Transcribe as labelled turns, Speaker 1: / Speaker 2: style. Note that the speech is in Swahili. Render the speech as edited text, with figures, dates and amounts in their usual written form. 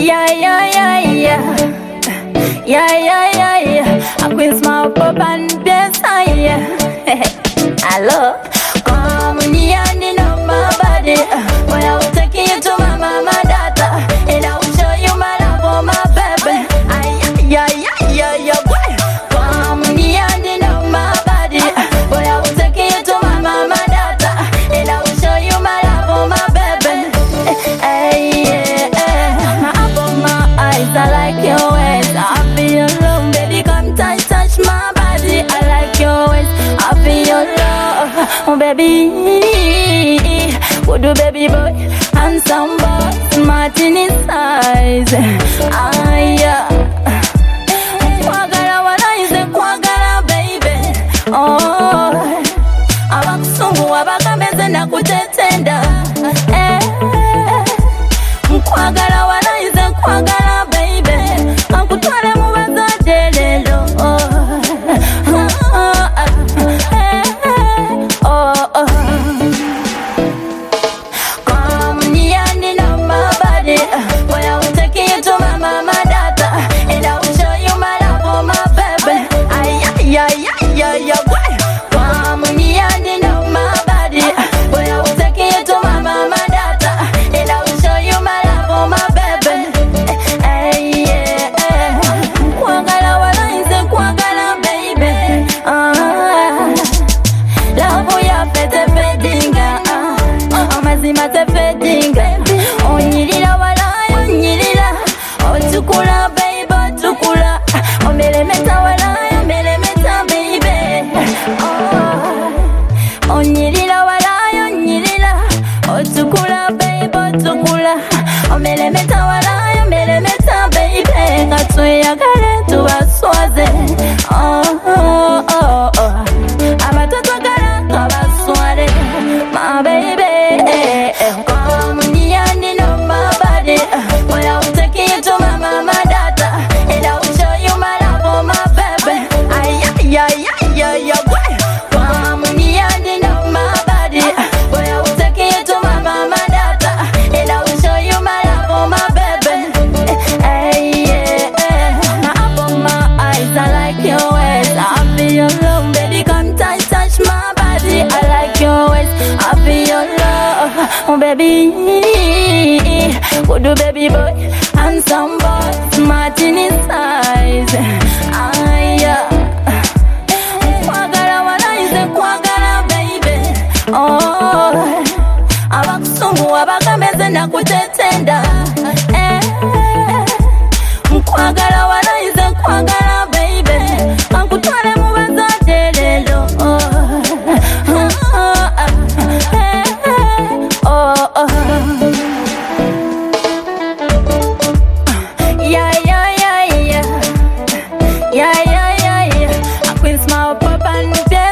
Speaker 1: Yeah, yeah, yeah, yeah. Yeah, yeah, yeah, yeah. I quit small pop and dance, yeah. Hello. Come near and know my body. When I will take you to my mama data, and I will show you my love for my baby. Yeah, yeah, yeah, yeah, boy. Come near and know my body. When I will take you to my mama data, and I will show you my love for my baby. Hey, yeah, my apple, my eyes, I like your ways. I feel alone, baby, come touch my body. I like your ways, I feel your love, oh baby. Would you, baby boy, handsome boy, smart in his eyes. Yeah. Kwagala wanaize kwagala baby. Oh, abakusungu abakameze na kutetenda. Kwagala wanaize kwagala baby. Kankutwale mu bazadde lelo. Come near and know my body. When I will take you to my mama data, and I will show you my love for my baby. Yeah, yeah, yeah, yeah, boy. Come near and know my body. When I will take you to my mama data, and I will show you my love for my baby. Hey, yeah. Kwagala wanaize kwagala baby. Love ya pete pedinga. Amazima te pedinga. Onyirira walayo nyirira. Otukula baby otukula. Omelemeta walayo melemeta baby. Onyirira walayo nyirira. Otukula baby otukula. Omelemeta walayo melemeta baby. Katweyagale tubaswaze. Abatoto gara kabaswale. My baby. Come near and know my body. When I will take you to my mama data, and I will show you my love for my baby. Yeah, yeah, yeah, yeah, boy. Come near and know my body. When I will take you to my mama data, and I will show you my love for my baby. Hey, yeah. My apple, my eyes, I like your ways. I feel your love, baby, come touch my body. I like your ways, I feel your love, oh baby. Would you, baby boy, handsome boy, smart in his eyes. Yeah. Kwagala wanaize kwagala baby. Oh, abakusungu abakameze na kutetenda. Kwagala wanaize kwagala baby. Kankutwale mu bazadde lelo. Yeah, yeah, yeah, yeah. Yeah, yeah, yeah, yeah. I quit small pop and dance.